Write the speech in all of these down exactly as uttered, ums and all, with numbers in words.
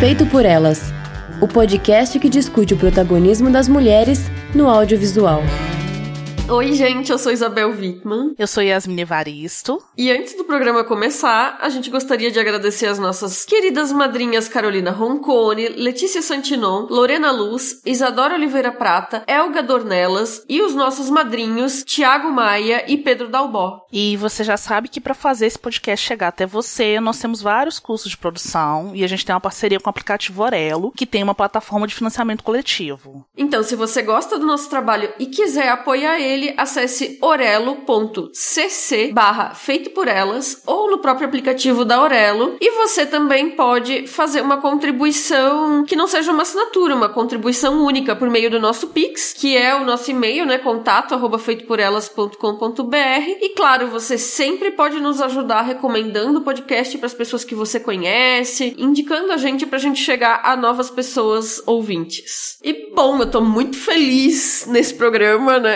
Feito por Elas, o podcast que discute o protagonismo das mulheres no audiovisual. Oi, gente, eu sou Isabel Wittmann. Eu sou Yasmin Evaristo. E antes do programa começar, a gente gostaria de agradecer as nossas queridas madrinhas Carolina Roncone, Letícia Santinon, Lorena Luz, Isadora Oliveira Prata, Elga Dornelas e os nossos madrinhos Tiago Maia e Pedro Dalbó. E você já sabe que para fazer esse podcast chegar até você, nós temos vários cursos de produção e a gente tem uma parceria com o aplicativo Orelo, que tem uma plataforma de financiamento coletivo. Então, se você gosta do nosso trabalho e quiser apoiar ele, acesse orelo.cc barra feito por elas ou no próprio aplicativo da Orelo, e você também pode fazer uma contribuição que não seja uma assinatura, uma contribuição única por meio do nosso Pix, que é o nosso e-mail, né, contato arroba feito por elas ponto com ponto b r. E claro, você sempre pode nos ajudar recomendando o podcast para as pessoas que você conhece, indicando a gente pra gente chegar a novas pessoas ouvintes. E bom, eu tô muito feliz nesse programa, né?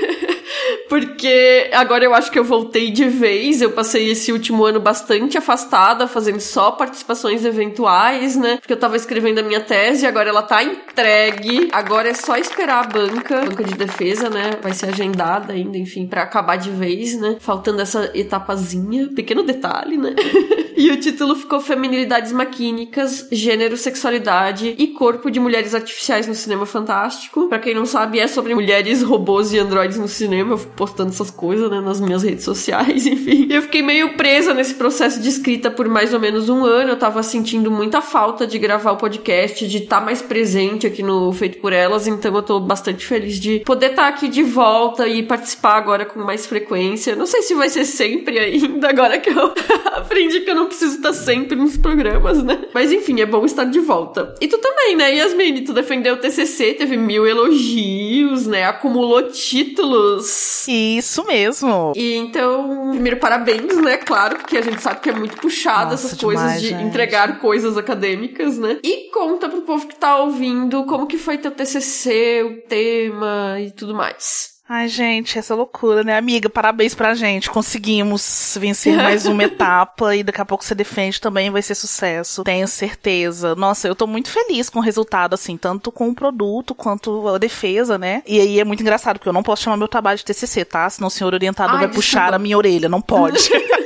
Porque agora eu acho que eu voltei de vez. Eu passei esse último ano bastante afastada, fazendo só participações eventuais, né? Porque eu tava escrevendo a minha tese, agora ela tá entregue. Agora é só esperar a banca, a banca de defesa, né? Vai ser agendada ainda, enfim, pra acabar de vez, né? Faltando essa etapazinha, pequeno detalhe, né? E o título ficou Feminilidades Maquínicas, Gênero, Sexualidade e Corpo de Mulheres Artificiais no Cinema Fantástico. Pra quem não sabe, é sobre mulheres, robôs e androides no cinema. Eu fico postando essas coisas, né, nas minhas redes sociais, enfim. Eu fiquei meio presa nesse processo de escrita por mais ou menos um ano. Eu tava sentindo muita falta de gravar o podcast, de estar mais presente aqui no Feito por Elas, então eu tô bastante feliz de poder estar aqui de volta e participar agora com mais frequência. Não sei se vai ser sempre ainda, agora que eu aprendi que eu não preciso estar sempre nos programas, né? Mas enfim, é bom estar de volta. E tu também, né, Yasmin? Tu defendeu o T C C, teve mil elogios, né? Acumulou títulos. Isso mesmo. E então, primeiro, parabéns, né? Claro, porque a gente sabe que é muito puxado Nossa, essas demais, coisas de gente. entregar coisas acadêmicas, né? E conta pro povo que tá ouvindo como que foi teu T C C, o tema e tudo mais. Ai, gente, essa loucura, né, amiga? Parabéns pra gente. Conseguimos vencer mais uma etapa e daqui a pouco você defende também, vai ser sucesso. Tenho certeza. Nossa, eu tô muito feliz com o resultado, assim, tanto com o produto quanto a defesa, né? E aí é muito engraçado, porque eu não posso chamar meu trabalho de T C C, tá? Senão o senhor orientador Ai, vai puxar desculpa. a minha orelha. Não pode.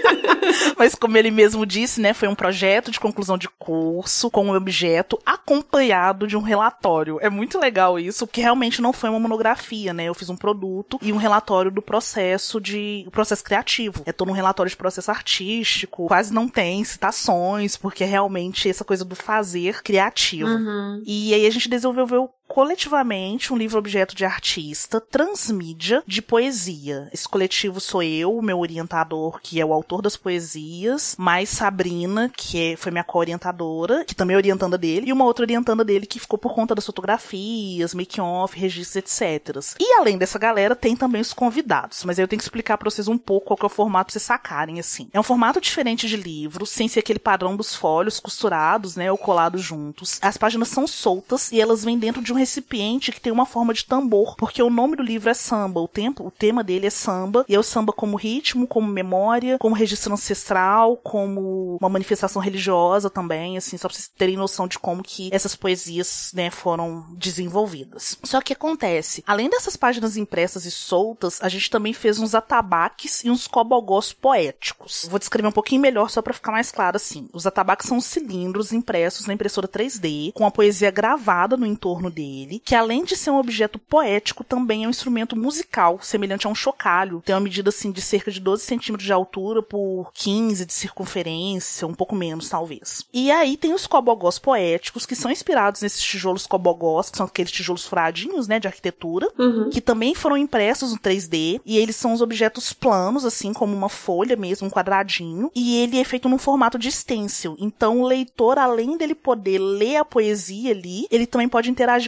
Mas como ele mesmo disse, né, foi um projeto de conclusão de curso com um objeto acompanhado de um relatório. É muito legal isso, porque realmente não foi uma monografia, né? Eu fiz um produto e um relatório do processo de processo criativo. É todo um relatório de processo artístico, quase não tem citações, porque é realmente essa coisa do fazer criativo. Uhum. E aí a gente desenvolveu coletivamente um livro-objeto de artista transmídia de poesia. Esse coletivo sou eu, o meu orientador, que é o autor das poesias, mais Sabrina, que é, foi minha co-orientadora, que também é orientanda dele, e uma outra orientanda dele que ficou por conta das fotografias, make-off, registros, etcétera. E além dessa galera, tem também os convidados, mas aí eu tenho que explicar pra vocês um pouco qual que é o formato pra vocês sacarem, assim. É um formato diferente de livro, sem ser aquele padrão dos folhos costurados, né, ou colados juntos. As páginas são soltas e elas vêm dentro de um recipiente que tem uma forma de tambor, porque o nome do livro é samba, o, tempo, o tema dele é samba, e é o samba como ritmo, como memória, como registro ancestral, como uma manifestação religiosa também, assim, só pra vocês terem noção de como que essas poesias, né, foram desenvolvidas. Só que acontece, além dessas páginas impressas e soltas, a gente também fez uns atabaques e uns cobogós poéticos. Vou descrever um pouquinho melhor só pra ficar mais claro, assim. Os atabaques são cilindros impressos na impressora três D, com a poesia gravada no entorno dele, que além de ser um objeto poético, também é um instrumento musical, semelhante a um chocalho. Tem uma medida assim de cerca de doze centímetros de altura por quinze de circunferência, um pouco menos talvez. E aí tem os cobogós poéticos, que são inspirados nesses tijolos cobogós, que são aqueles tijolos furadinhos, né, de arquitetura, Uhum. que também foram impressos no três D, e eles são os objetos planos, assim como uma folha mesmo, um quadradinho, e ele é feito num formato de stencil. Então o leitor, além dele poder ler a poesia ali, ele também pode interagir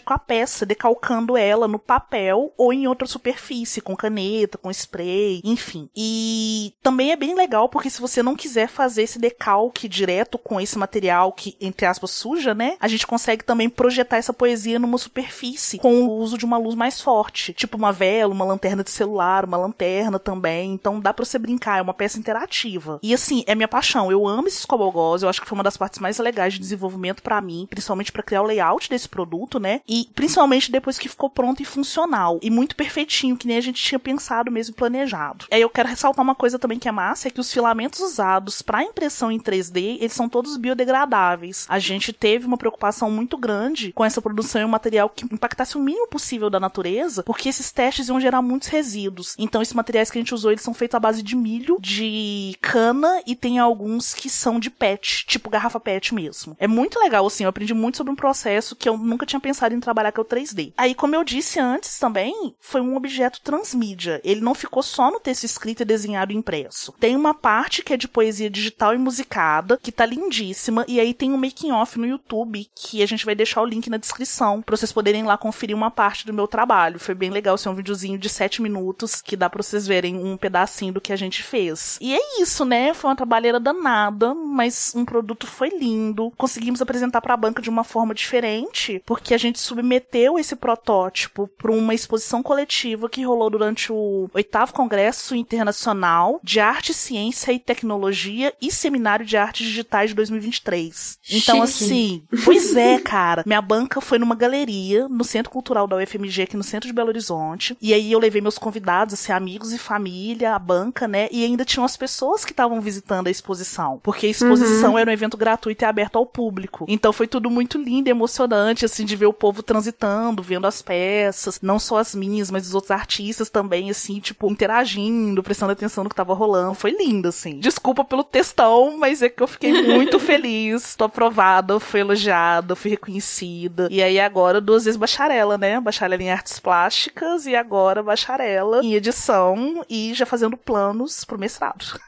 com a peça, decalcando ela no papel ou em outra superfície, com caneta, com spray, enfim. E também é bem legal porque se você não quiser fazer esse decalque direto com esse material que, entre aspas, suja, né? A gente consegue também projetar essa poesia numa superfície com o uso de uma luz mais forte. Tipo uma vela, uma lanterna de celular, uma lanterna também. Então dá pra você brincar, é uma peça interativa. E assim, é minha paixão. Eu amo esses cobogós, eu acho que foi uma das partes mais legais de desenvolvimento pra mim, principalmente pra criar o layout desse produto, né? E principalmente depois que ficou pronto e funcional. E muito perfeitinho, que nem a gente tinha pensado mesmo, planejado. Aí eu quero ressaltar uma coisa também que é massa, é que os filamentos usados pra impressão em três D, eles são todos biodegradáveis. A gente teve uma preocupação muito grande com essa produção em um material que impactasse o mínimo possível da natureza, porque esses testes iam gerar muitos resíduos. Então esses materiais que a gente usou, eles são feitos à base de milho, de cana, e tem alguns que são de pet, tipo garrafa pet mesmo. É muito legal, assim, eu aprendi muito sobre um processo que eu nunca tinha pensado em trabalhar, que é o três D. Aí, como eu disse antes também, foi um objeto transmídia. Ele não ficou só no texto escrito e desenhado e impresso. Tem uma parte que é de poesia digital e musicada, que tá lindíssima, e aí tem um making off no YouTube, que a gente vai deixar o link na descrição, pra vocês poderem lá conferir uma parte do meu trabalho. Foi bem legal, ser um videozinho de sete minutos, que dá pra vocês verem um pedacinho do que a gente fez. E é isso, né? Foi uma trabalheira danada, mas um produto foi lindo. Conseguimos apresentar pra banca de uma forma diferente, porque a gente submeteu esse protótipo para uma exposição coletiva que rolou durante o oitavo Congresso Internacional de Arte, Ciência e Tecnologia e Seminário de Artes Digitais de dois mil e vinte e três. Então, Chique. assim, pois é, cara. Minha banca foi numa galeria no Centro Cultural da U F M G, aqui no centro de Belo Horizonte. E aí eu levei meus convidados, assim, amigos e família, a banca, né? E ainda tinham as pessoas que estavam visitando a exposição. Porque a exposição uhum. era um evento gratuito e aberto ao público. Então foi tudo muito lindo e emocionante, assim, de ver o povo transitando, vendo as peças, não só as minhas, mas os outros artistas também, assim, tipo, interagindo, prestando atenção no que tava rolando. Foi lindo, assim. Desculpa pelo textão, mas é que eu fiquei muito feliz. Tô aprovada, fui elogiada, fui reconhecida. E aí agora duas vezes bacharela, né? Bacharela em artes plásticas e agora bacharela em edição e já fazendo planos pro mestrado.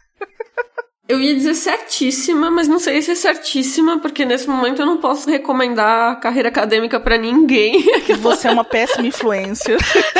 Eu ia dizer certíssima, mas não sei se é certíssima, porque nesse momento eu não posso recomendar a carreira acadêmica pra ninguém. Você é uma péssima influência.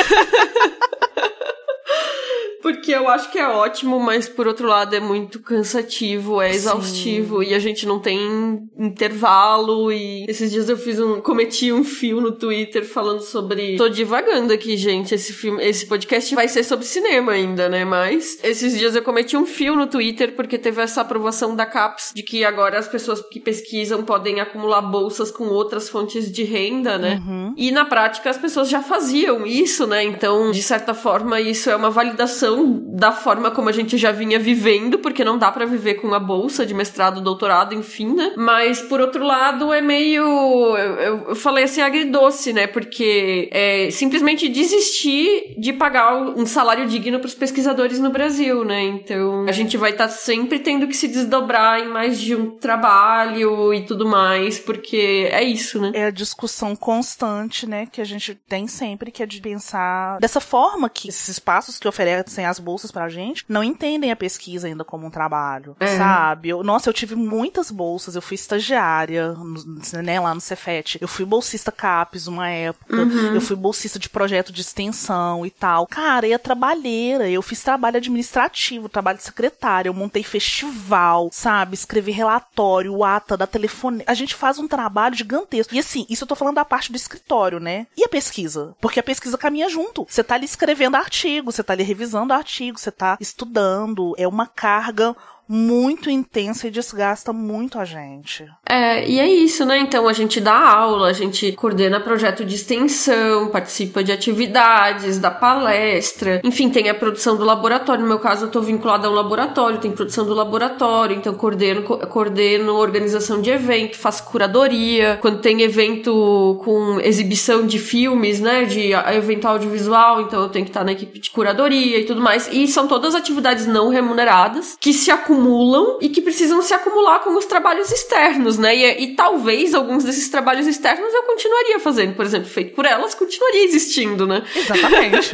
Porque eu acho que é ótimo, mas por outro lado é muito cansativo, é exaustivo. Sim. E a gente não tem intervalo. E esses dias eu fiz um, cometi um fio no Twitter falando sobre... Tô divagando aqui, gente, esse filme, esse podcast vai ser sobre cinema ainda, né? Mas esses dias eu cometi um fio no Twitter porque teve essa aprovação da CAPES de que agora as pessoas que pesquisam podem acumular bolsas com outras fontes de renda, né? Uhum. E na prática as pessoas já faziam isso, né? Então, de certa forma, isso é uma validação da forma como a gente já vinha vivendo, porque não dá pra viver com a bolsa de mestrado, doutorado, enfim, né? Mas, por outro lado, é meio... Eu, eu falei assim, agridoce, né? Porque é simplesmente desistir de pagar um salário digno pros pesquisadores no Brasil, né? Então, a gente vai estar tá sempre tendo que se desdobrar em mais de um trabalho e tudo mais, porque é isso, né? É a discussão constante, né? Que a gente tem sempre, que é de pensar dessa forma que esses espaços que oferecem as bolsas pra gente, não entendem a pesquisa ainda como um trabalho, é. sabe? Eu, nossa, eu tive muitas bolsas, eu fui estagiária, no, né, lá no Cefet, eu fui bolsista CAPES uma época, uhum. eu fui bolsista de projeto de extensão e tal. Cara, e a trabalheira, eu fiz trabalho administrativo, trabalho de secretária, eu montei festival, sabe? Escrevi relatório, ata da telefone. A gente faz um trabalho gigantesco. E assim, isso eu tô falando da parte do escritório, né? E a pesquisa? Porque a pesquisa caminha junto. Você tá ali escrevendo artigo, você tá ali revisando artigo, você tá estudando, é uma carga muito intensa e desgasta muito a gente. É, e é isso, né? Então a gente dá aula, a gente coordena projeto de extensão, participa de atividades, dá palestra, enfim, tem a produção do laboratório. No meu caso, eu tô vinculada a um laboratório, tem produção do laboratório, então coordeno, co- coordeno organização de evento, faço curadoria. Quando tem evento com exibição de filmes, né? De evento audiovisual, então eu tenho que estar na equipe de curadoria e tudo mais. E são todas atividades não remuneradas que se acumulam acumulam e que precisam se acumular com os trabalhos externos, né? E, e talvez alguns desses trabalhos externos eu continuaria fazendo. Por exemplo, Feito por Elas continuaria existindo, né? Exatamente.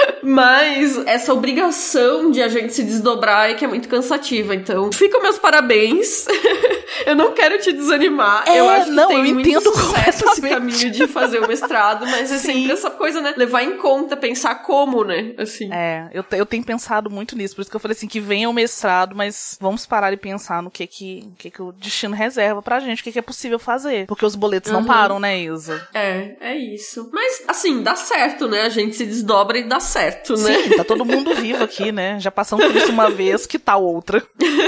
Mas essa obrigação de a gente se desdobrar é que é muito cansativa. Então, ficam meus parabéns Eu não quero te desanimar. É, eu acho que não, tem eu muito entendo sucesso esse caminho de fazer o mestrado, mas é Sim. sempre essa coisa, né? Levar em conta, pensar como, né? Assim. É, eu, eu tenho pensado muito nisso, por isso que eu falei assim, que venha o mestrado, mas vamos parar e pensar no que que, que, que o destino reserva pra gente, o que, que é possível fazer. Porque os boletos Uhum. não param, né, Isa? É, é isso. Mas, assim, dá certo, né? A gente se desdobra e dá certo, né? Sim, tá todo mundo vivo aqui, né? Já passamos por isso uma vez, que tal outra?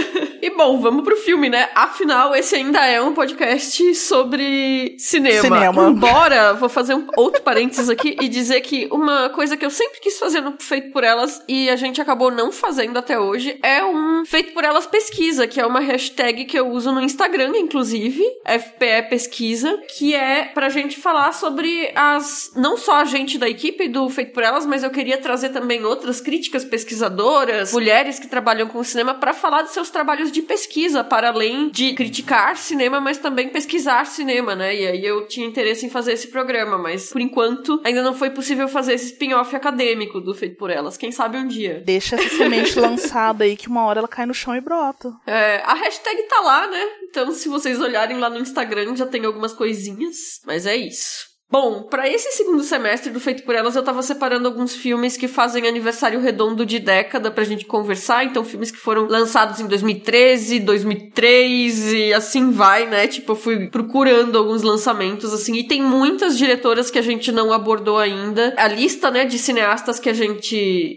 E bom, vamos pro filme, né? Afinal, esse ainda é um podcast sobre cinema. Cinema. Embora, vou fazer um outro parênteses aqui e dizer que uma coisa que eu sempre quis fazer no Feito por Elas e a gente acabou não fazendo até hoje é um Feito por Elas Pesquisa, que é uma hashtag que eu uso no Instagram, inclusive, F P E Pesquisa, que é pra gente falar sobre as... não só a gente da equipe do Feito por Elas, mas eu queria trazer também outras críticas pesquisadoras, mulheres que trabalham com cinema, pra falar de seus trabalhos de pesquisa, para além de criticar cinema, mas também pesquisar cinema, né? E aí eu tinha interesse em fazer esse programa, mas por enquanto ainda não foi possível fazer esse spin-off acadêmico do Feito por Elas. Quem sabe um dia. Deixa essa semente lançada aí que uma hora ela cai no chão e brota. É, a hashtag tá lá, né? Então se vocês olharem lá no Instagram já tem algumas coisinhas, mas é isso. Bom, pra esse segundo semestre do Feito por Elas, eu tava separando alguns filmes que fazem aniversário redondo de década pra gente conversar. Então, filmes que foram lançados em dois mil e treze, dois mil e três e assim vai, né? Tipo, eu fui procurando alguns lançamentos, assim. E tem muitas diretoras que a gente não abordou ainda. A lista, né, de cineastas que a gente...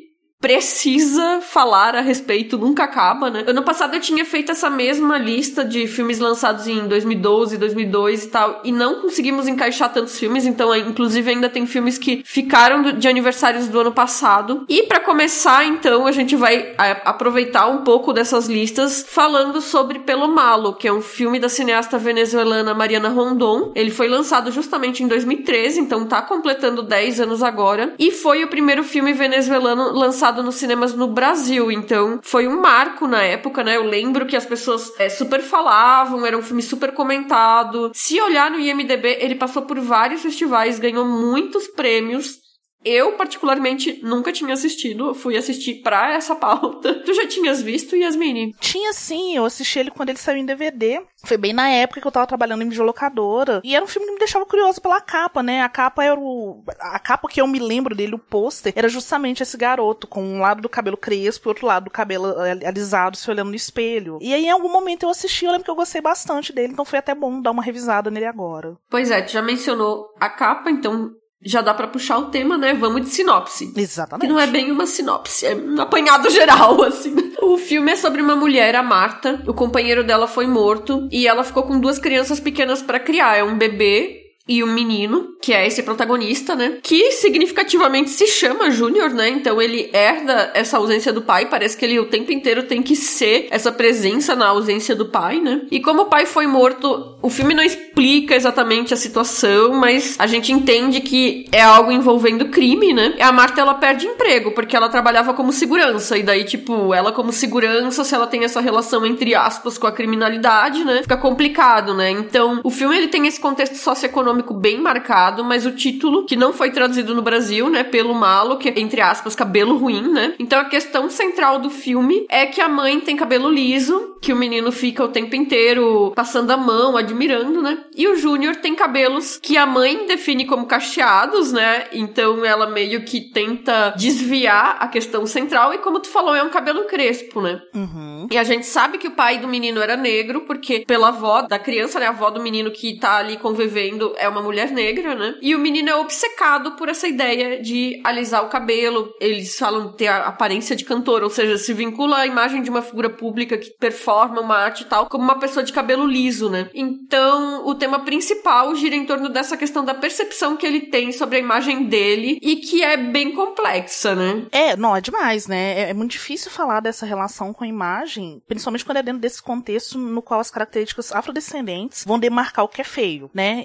precisa falar a respeito, nunca acaba, né? Ano passado eu tinha feito essa mesma lista de filmes lançados em dois mil e doze, dois mil e dois e tal, e não conseguimos encaixar tantos filmes, então inclusive ainda tem filmes que ficaram do, de aniversários do ano passado. E pra começar, então, a gente vai a, aproveitar um pouco dessas listas falando sobre Pelo Malo, que é um filme da cineasta venezuelana Mariana Rondón. Ele foi lançado justamente em dois mil e treze, então tá completando dez anos agora, e foi o primeiro filme venezuelano lançado nos cinemas no Brasil, então foi um marco na época, né? Eu lembro que as pessoas é, super falavam, era um filme super comentado. Se olhar no I M D B, ele passou por vários festivais, ganhou muitos prêmios. Eu, particularmente, nunca tinha assistido. Eu fui assistir pra essa pauta. Tu já tinhas visto, Yasmine? Tinha sim, eu assisti ele quando ele saiu em D V D. Foi bem na época que eu tava trabalhando em videolocadora. E era um filme que me deixava curiosa pela capa, né? A capa era o... A capa que eu me lembro dele, o pôster, era justamente esse garoto, com um lado do cabelo crespo e outro lado do cabelo alisado, se olhando no espelho. E aí, em algum momento, eu assisti, eu lembro que eu gostei bastante dele, então foi até bom dar uma revisada nele agora. Pois é, tu já mencionou a capa, então... já dá pra puxar o tema, né? Vamos de sinopse. Exatamente. Que não é bem uma sinopse, é um apanhado geral, assim. O filme é sobre uma mulher, a Marta. O companheiro dela foi morto e ela ficou com duas crianças pequenas pra criar. É um bebê e um menino, que é esse protagonista, né? Que significativamente se chama Júnior, né? Então ele herda essa ausência do pai. Parece que ele o tempo inteiro tem que ser essa presença na ausência do pai, né? E como o pai foi morto, o filme não explica exatamente a situação, mas a gente entende que é algo envolvendo crime, né? E a Marta, ela perde emprego, porque ela trabalhava como segurança. E daí, tipo, ela como segurança, se ela tem essa relação, entre aspas, com a criminalidade, né? Fica complicado, né? Então, o filme, ele tem esse contexto socioeconômico bem marcado, mas o título, que não foi traduzido no Brasil, né, Pelo Malo, que é, entre aspas, cabelo ruim, né? Então a questão central do filme é que a mãe tem cabelo liso, que o menino fica o tempo inteiro passando a mão, admirando, né? E o Júnior tem cabelos que a mãe define como cacheados, né? Então ela meio que tenta desviar a questão central e, como tu falou, é um cabelo crespo, né? Uhum. E a gente sabe que o pai do menino era negro, porque pela avó da criança, né? A avó do menino que tá ali convivendo é uma mulher negra, né? E o menino é obcecado por essa ideia de alisar o cabelo. Eles falam ter a aparência de cantor, ou seja, se vincula à imagem de uma figura pública que performa uma arte e tal, como uma pessoa de cabelo liso, né? Então, o tema principal gira em torno dessa questão da percepção que ele tem sobre a imagem dele e que é bem complexa, né? É, não, é demais, né? É, é muito difícil falar dessa relação com a imagem, principalmente quando é dentro desse contexto no qual as características afrodescendentes vão demarcar o que é feio, né? E, e eu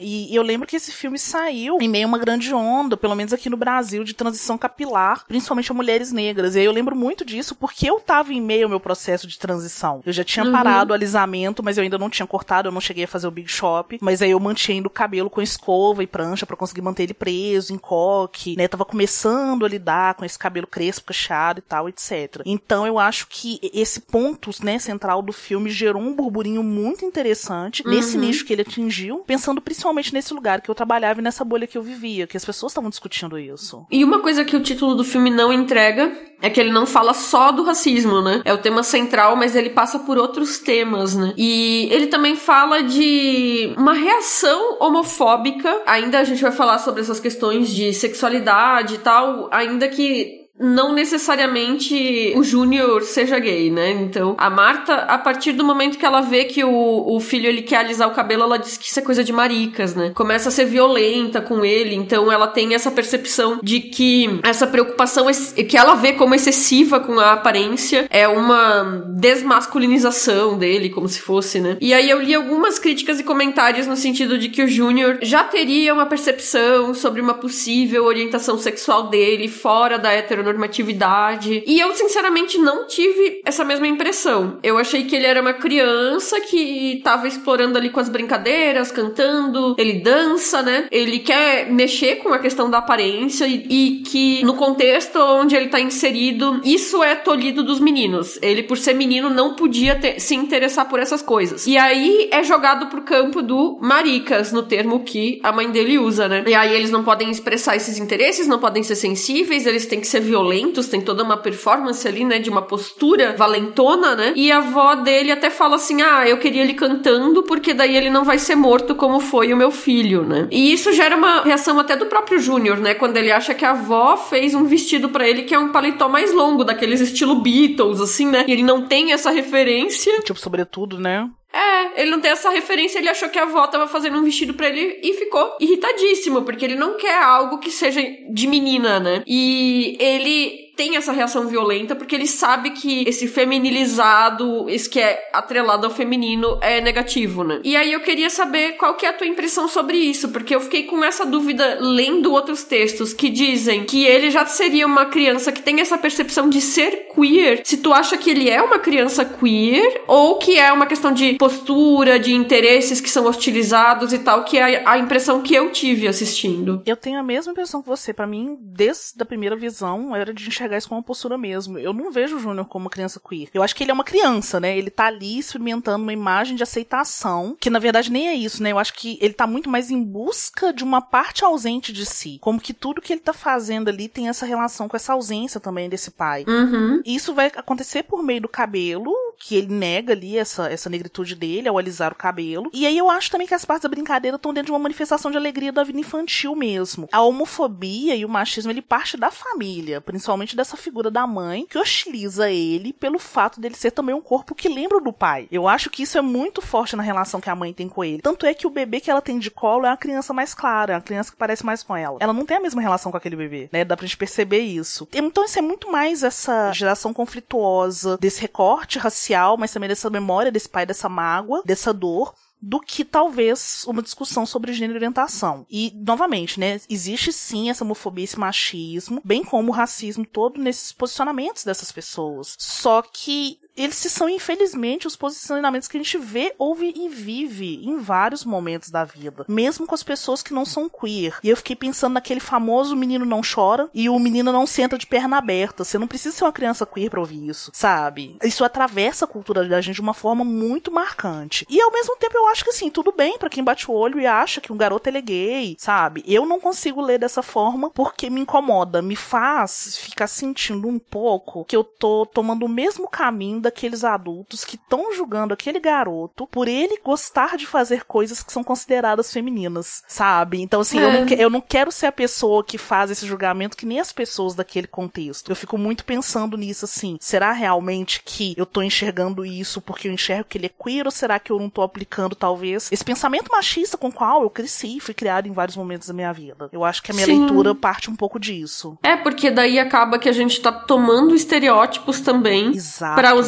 lembro que esse filme saiu em meio a uma grande onda, pelo menos aqui no Brasil, de transição capilar, principalmente a mulheres negras. E aí eu lembro muito disso porque eu tava em meio ao meu processo de transição. Eu já tinha uhum. parado o alisamento, mas eu ainda não tinha cortado, eu não cheguei a fazer o Big Shop, mas aí eu mantinha o cabelo com escova e prancha pra conseguir manter ele preso, em coque, né? Tava começando a lidar com esse cabelo crespo, cacheado e tal, etcétera. Então eu acho que esse ponto, né, central do filme gerou um burburinho muito interessante uhum. nesse nicho que ele atingiu, pensando principalmente nesse lugar que eu trabalhava e nessa bolha que eu vivia, que as pessoas estavam discutindo isso. E uma coisa que o título do filme não entrega é que ele não fala só do racismo, né? É o tema central, mas ele passa por outros temas, né? E ele também fala de uma reação homofóbica. Ainda a gente vai falar sobre essas questões de sexualidade e tal, ainda que não necessariamente o Júnior seja gay, né? Então, a Marta, a partir do momento que ela vê que o, o filho, ele quer alisar o cabelo, ela diz que isso é coisa de maricas, né? Começa a ser violenta com ele, então ela tem essa percepção de que essa preocupação que ela vê como excessiva com a aparência é uma desmasculinização dele, como se fosse, né? E aí eu li algumas críticas e comentários no sentido de que o Júnior já teria uma percepção sobre uma possível orientação sexual dele fora da heteronormatividade normatividade. E eu, sinceramente, não tive essa mesma impressão. Eu achei que ele era uma criança que tava explorando ali com as brincadeiras, cantando, ele dança, né? Ele quer mexer com a questão da aparência e, e que no contexto onde ele tá inserido, isso é tolhido dos meninos. Ele, por ser menino, não podia ter, se interessar por essas coisas. E aí é jogado pro campo do maricas, no termo que a mãe dele usa, né? E aí eles não podem expressar esses interesses, não podem ser sensíveis, eles têm que ser violentos, tem toda uma performance ali, né, de uma postura valentona, né, e a avó dele até fala assim, ah, eu queria ele cantando, porque daí ele não vai ser morto como foi o meu filho, né, e isso gera uma reação até do próprio Júnior, né, quando ele acha que a avó fez um vestido pra ele que é um paletó mais longo, daqueles estilo Beatles, assim, né, e ele não tem essa referência. Tipo, sobretudo, né? É, ele não tem essa referência, ele achou que a avó tava fazendo um vestido pra ele e ficou irritadíssimo, porque ele não quer algo que seja de menina, né? E ele tem essa reação violenta porque ele sabe que esse feminilizado, esse que é atrelado ao feminino, é negativo, né? E aí eu queria saber qual que é a tua impressão sobre isso, porque eu fiquei com essa dúvida lendo outros textos que dizem que ele já seria uma criança que tem essa percepção de ser queer. Se tu acha que ele é uma criança queer ou que é uma questão de postura, de interesses que são hostilizados e tal, que é a impressão que eu tive assistindo. Eu tenho a mesma impressão que você. Pra mim, desde a primeira visão, era de enxergar isso como uma postura mesmo. Eu não vejo o Júnior como uma criança queer. Eu acho que ele é uma criança, né? Ele tá ali experimentando uma imagem de aceitação, que na verdade nem é isso, né? Eu acho que ele tá muito mais em busca de uma parte ausente de si. Como que tudo que ele tá fazendo ali tem essa relação com essa ausência também desse pai. Uhum. Isso vai acontecer por meio do cabelo, que ele nega ali essa, essa negritude dele ao alisar o cabelo. E aí eu acho também que as partes da brincadeira estão dentro de uma manifestação de alegria da vida infantil mesmo. A homofobia e o machismo, ele parte da família, principalmente dessa figura da mãe, que hostiliza ele pelo fato dele ser também um corpo que lembra do pai. Eu acho que isso é muito forte na relação que a mãe tem com ele. Tanto é que o bebê que ela tem de colo é a criança mais clara, é a criança que parece mais com ela. Ela não tem a mesma relação com aquele bebê, né? Dá pra gente perceber isso. Então isso é muito mais essa geração conflituosa, desse recorte racial, mas também dessa memória desse pai, dessa mágoa, dessa dor, do que talvez uma discussão sobre gênero e orientação. E, novamente, né, existe sim essa homofobia, esse machismo, bem como o racismo todo nesses posicionamentos dessas pessoas. Só que eles são, infelizmente, os posicionamentos que a gente vê, ouve e vive em vários momentos da vida. Mesmo com as pessoas que não são queer. E eu fiquei pensando naquele famoso menino não chora e o menino não senta de perna aberta. Você não precisa ser uma criança queer pra ouvir isso, sabe? Isso atravessa a cultura da gente de uma forma muito marcante. E, ao mesmo tempo, eu acho que, assim, tudo bem pra quem bate o olho e acha que um garoto ele é gay, sabe? Eu não consigo ler dessa forma porque me incomoda. Me faz ficar sentindo um pouco que eu tô tomando o mesmo caminho daqueles adultos que estão julgando aquele garoto por ele gostar de fazer coisas que são consideradas femininas, sabe? Então, assim, é. eu, não que, eu não quero ser a pessoa que faz esse julgamento que nem as pessoas daquele contexto. Eu fico muito pensando nisso, assim, será realmente que eu tô enxergando isso porque eu enxergo que ele é queer ou será que eu não tô aplicando, talvez, esse pensamento machista com o qual eu cresci e fui criado em vários momentos da minha vida? Eu acho que a minha Sim. leitura parte um pouco disso. É, porque daí acaba que a gente tá tomando estereótipos também Exato. pra usar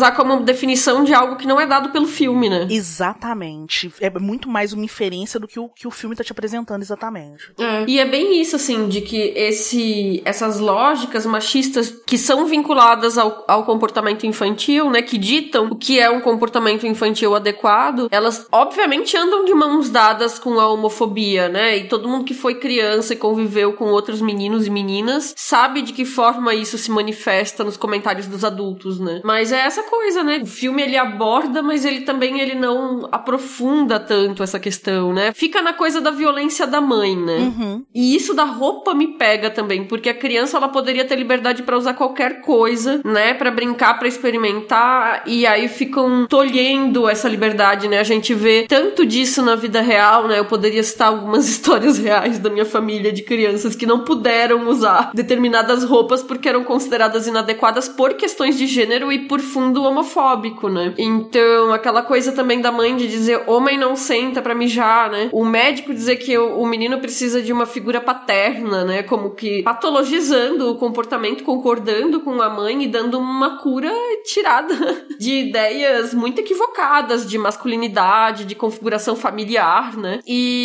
usar como definição de algo que não é dado pelo filme, né? Exatamente. É muito mais uma inferência do que o, que o filme tá te apresentando exatamente. É. E é bem isso, assim, de que esse, essas lógicas machistas que são vinculadas ao, ao comportamento infantil, né, que ditam o que é um comportamento infantil adequado, elas obviamente andam de mãos dadas com a homofobia, né? E todo mundo que foi criança e conviveu com outros meninos e meninas sabe de que forma isso se manifesta nos comentários dos adultos, né? Mas é essa coisa, né? O filme, ele aborda, mas ele também ele não aprofunda tanto essa questão, né? Fica na coisa da violência da mãe, né? Uhum. E isso da roupa me pega também, porque a criança, ela poderia ter liberdade pra usar qualquer coisa, né? Pra brincar, pra experimentar, e aí ficam tolhendo essa liberdade, né? A gente vê tanto disso na vida real, né? Eu poderia citar algumas histórias reais da minha família de crianças que não puderam usar determinadas roupas porque eram consideradas inadequadas por questões de gênero e por fundo homofóbico, né? Então, aquela coisa também da mãe de dizer, homem não senta pra mijar, né? O médico dizer que o, o menino precisa de uma figura paterna, né? Como que patologizando o comportamento, concordando com a mãe e dando uma cura tirada de ideias muito equivocadas de masculinidade, de configuração familiar, né?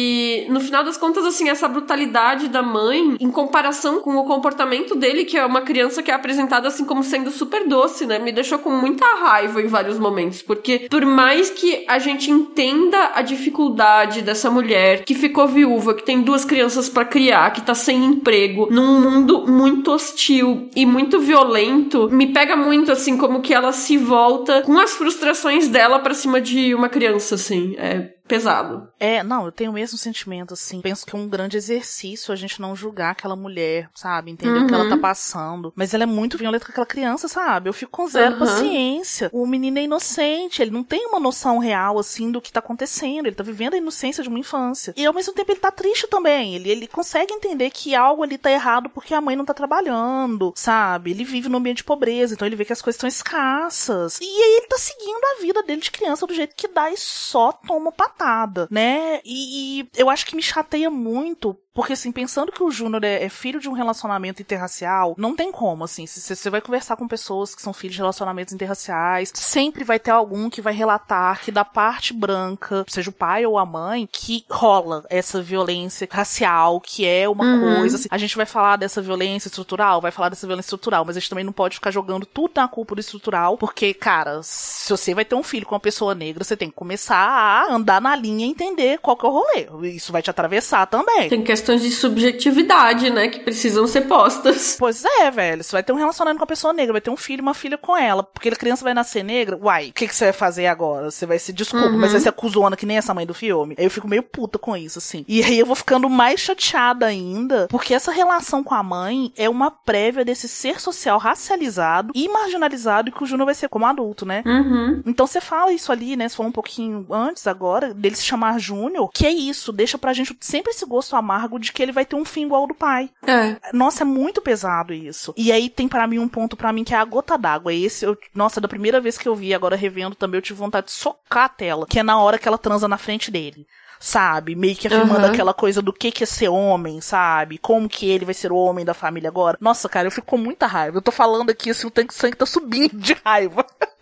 E no final das contas, assim, essa brutalidade da mãe, em comparação com o comportamento dele, que é uma criança que é apresentada assim como sendo super doce, né? Me deixou com muita raiva em vários momentos, porque por mais que a gente entenda a dificuldade dessa mulher que ficou viúva, que tem duas crianças pra criar, que tá sem emprego, num mundo muito hostil e muito violento, me pega muito, assim, como que ela se volta com as frustrações dela pra cima de uma criança, assim. É pesado. É, não, eu tenho o mesmo sentimento, assim. Penso que é um grande exercício a gente não julgar aquela mulher, sabe? Entender uhum. o que ela tá passando. Mas ela é muito violenta com aquela criança, sabe? Eu fico com zero uhum. paciência. O menino é inocente, ele não tem uma noção real, assim, do que tá acontecendo. Ele tá vivendo a inocência de uma infância. E ao mesmo tempo ele tá triste também. Ele, ele consegue entender que algo ali tá errado porque a mãe não tá trabalhando, sabe? Ele vive num ambiente de pobreza, então ele vê que as coisas estão escassas. E aí ele tá seguindo a vida dele de criança do jeito que dá e só toma patada. Né? E, e eu acho que me chateia muito, porque assim, pensando que o Júnior é, é filho de um relacionamento interracial, não tem como, assim, se você vai conversar com pessoas que são filhos de relacionamentos interraciais, sempre vai ter algum que vai relatar que da parte branca, seja o pai ou a mãe, que rola essa violência racial, que é uma uhum. coisa, assim, a gente vai falar dessa violência estrutural, vai falar dessa violência estrutural, mas a gente também não pode ficar jogando tudo na culpa do estrutural, porque, cara, se você vai ter um filho com uma pessoa negra, você tem que começar a andar na linha e entender qual que é o rolê. Isso vai te atravessar também. Tem questões de subjetividade, né, que precisam ser postas. Pois é, velho. Você vai ter um relacionamento com a pessoa negra, vai ter um filho e uma filha com ela, porque a criança vai nascer negra. Uai, o que, que você vai fazer agora? Você vai se desculpa, uhum. mas vai ser acusona que nem essa mãe do filme. Aí eu fico meio puta com isso, assim. E aí eu vou ficando mais chateada ainda, porque essa relação com a mãe é uma prévia desse ser social racializado e marginalizado que o Júnior vai ser como adulto, né? Uhum. Então você fala isso ali, né? Você falou um pouquinho antes agora, dele se chamar Júnior, que é isso, deixa pra gente sempre esse gosto amargo de que ele vai ter um fim igual ao do pai. É. Nossa, é muito pesado isso. E aí tem pra mim um ponto pra mim que é a gota d'água. Esse, eu, nossa, da primeira vez que eu vi, agora revendo também, eu tive vontade de socar a tela, que é na hora que ela transa na frente dele. Sabe? Meio que afirmando uhum. aquela coisa do que que é ser homem, sabe? Como que ele vai ser o homem da família agora. Nossa, cara, eu fico com muita raiva. Eu tô falando aqui, assim, o tanque de sangue tá subindo de raiva.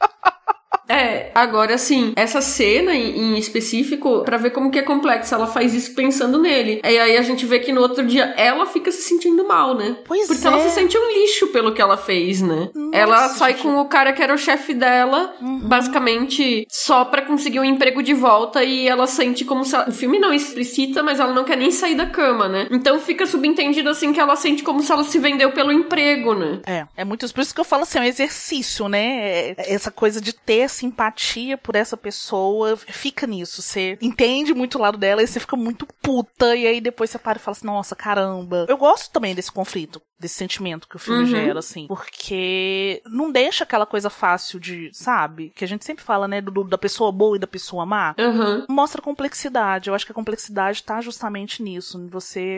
É, agora assim, essa cena em, em específico, pra ver como que é complexa, ela faz isso pensando nele. E aí a gente vê que no outro dia ela fica se sentindo mal, né? Pois Porque é. ela se sente um lixo pelo que ela fez, né? Nossa, ela sai gente. com o cara que era o chefe dela, uhum. basicamente só pra conseguir um emprego de volta, e ela sente como se ela... O filme não explicita, mas ela não quer nem sair da cama, né? Então fica subentendido assim que ela sente como se ela se vendeu pelo emprego, né? É, é muito por isso que eu falo assim, é um exercício, né? Essa coisa de ter simpatia por essa pessoa, fica nisso. Você entende muito o lado dela e você fica muito puta, e aí depois você para e fala assim, nossa, caramba. Eu gosto também desse conflito, desse sentimento que o filme uhum. gera, assim, porque não deixa aquela coisa fácil de, sabe? Que a gente sempre fala, né, do, da pessoa boa e da pessoa má. Uhum. Mostra complexidade. Eu acho que a complexidade tá justamente nisso, em você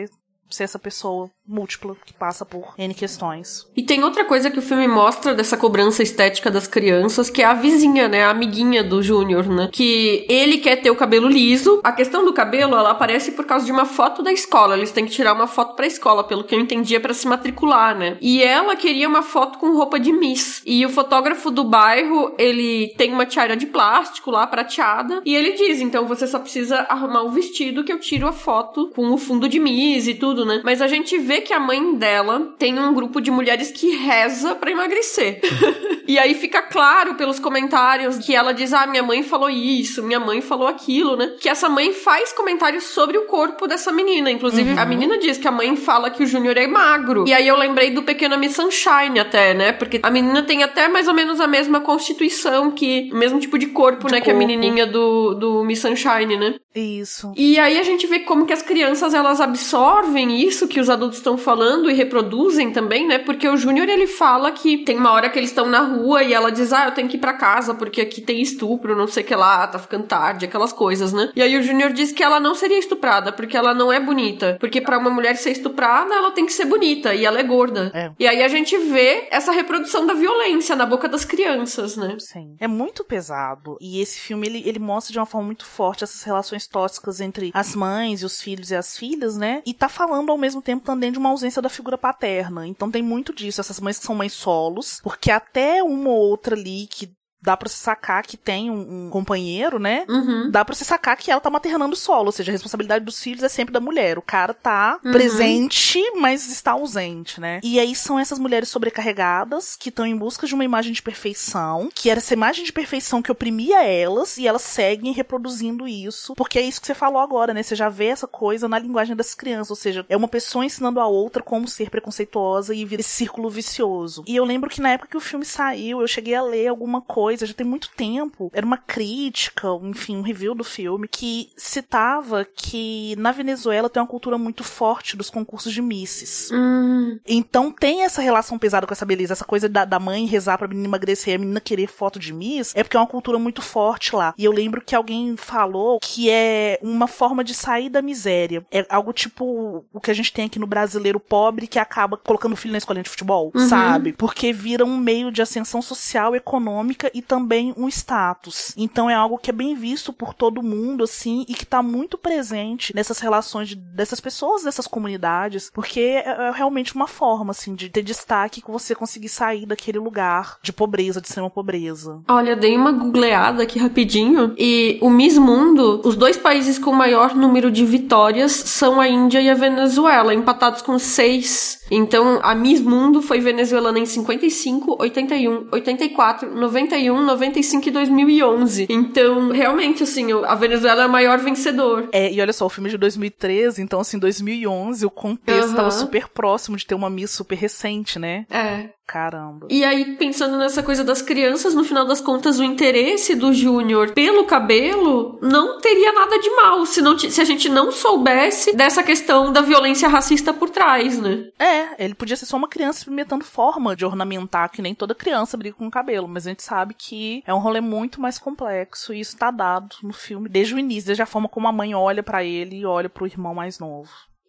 ser essa pessoa múltipla que passa por N questões. E tem outra coisa que o filme mostra dessa cobrança estética das crianças, que é a vizinha, né, a amiguinha do Júnior, né, que ele quer ter o cabelo liso. A questão do cabelo, ela aparece por causa de uma foto da escola, eles têm que tirar uma foto pra escola, pelo que eu entendi é pra se matricular, né, e ela queria uma foto com roupa de Miss, e o fotógrafo do bairro, ele tem uma tiara de plástico lá, prateada, e ele diz, então você só precisa arrumar um vestido que eu tiro a foto com o fundo de Miss e tudo, né, mas a gente vê que a mãe dela tem um grupo de mulheres que reza pra emagrecer. E aí fica claro pelos comentários que ela diz, ah, minha mãe falou isso, minha mãe falou aquilo, né? Que essa mãe faz comentários sobre o corpo dessa menina. Inclusive, uhum. a menina diz que a mãe fala que o Júnior é magro. E aí eu lembrei do Pequena Miss Sunshine até, né? Porque a menina tem até mais ou menos a mesma constituição, que o mesmo tipo de corpo, de né? Corpo. Que a menininha do, do Miss Sunshine, né? Isso. E aí a gente vê como que as crianças, elas absorvem isso que os adultos estão falando e reproduzem também, né? Porque o Júnior, ele fala que tem uma hora que eles estão na rua e ela diz, ah, eu tenho que ir pra casa porque aqui tem estupro, não sei o que lá, tá ficando tarde, aquelas coisas, né? E aí o Júnior diz que ela não seria estuprada porque ela não é bonita. Porque pra uma mulher ser estuprada, ela tem que ser bonita e ela é gorda. É. E aí a gente vê essa reprodução da violência na boca das crianças, né? Sim. É muito pesado. E esse filme, ele, ele mostra de uma forma muito forte essas relações tóxicas entre as mães e os filhos e as filhas, né? E tá falando ao mesmo tempo também de uma ausência da figura paterna. Então tem muito disso. Essas mães que são mães solos, porque até uma ou outra ali que dá pra se sacar que tem um, um companheiro, né? Uhum. Dá pra se sacar que ela tá maternando solo, ou seja, a responsabilidade dos filhos é sempre da mulher. O cara tá uhum. presente, mas está ausente, né? E aí são essas mulheres sobrecarregadas que estão em busca de uma imagem de perfeição, que era essa imagem de perfeição que oprimia elas, e elas seguem reproduzindo isso, porque é isso que você falou agora, né? Você já vê essa coisa na linguagem das crianças, ou seja, é uma pessoa ensinando a outra como ser preconceituosa e vira esse círculo vicioso. E eu lembro que na época que o filme saiu, eu cheguei a ler alguma coisa já tem muito tempo, era uma crítica, enfim, um review do filme, que citava que na Venezuela tem uma cultura muito forte dos concursos de misses. Hum. Então tem essa relação pesada com essa beleza, essa coisa da, da mãe rezar pra menina emagrecer e a menina querer foto de miss, é porque é uma cultura muito forte lá. E eu lembro que alguém falou que é uma forma de sair da miséria. É algo tipo o que a gente tem aqui no brasileiro pobre que acaba colocando o filho na escolinha de futebol, uhum. sabe? Porque vira um meio de ascensão social, econômica e também um status. Então é algo que é bem visto por todo mundo, assim, e que tá muito presente nessas relações de, dessas pessoas, dessas comunidades, porque é, é realmente uma forma, assim, de ter destaque que você conseguir sair daquele lugar de pobreza, de extrema pobreza. Olha, dei uma googleada aqui rapidinho, e o Miss Mundo, os dois países com maior número de vitórias são a Índia e a Venezuela, empatados com seis. Então, a Miss Mundo foi venezuelana em cinquenta e cinco, oitenta e um, oitenta e quatro, noventa e um, noventa e cinco e dois mil e onze. Então, realmente, assim, a Venezuela é o maior vencedor. É, e olha só, o filme é de dois mil e treze, então, assim, dois mil e onze, o contexto uhum. tava super próximo de ter uma Miss super recente, né? É. Caramba. E aí, pensando nessa coisa das crianças, no final das contas, o interesse do Júnior pelo cabelo não teria nada de mal se, não, se a gente não soubesse dessa questão da violência racista por trás, né? É, ele podia ser só uma criança experimentando forma de ornamentar, que nem toda criança briga com o cabelo, mas a gente sabe que é um rolê muito mais complexo e isso tá dado no filme desde o início, desde a forma como a mãe olha pra ele e olha pro irmão mais novo.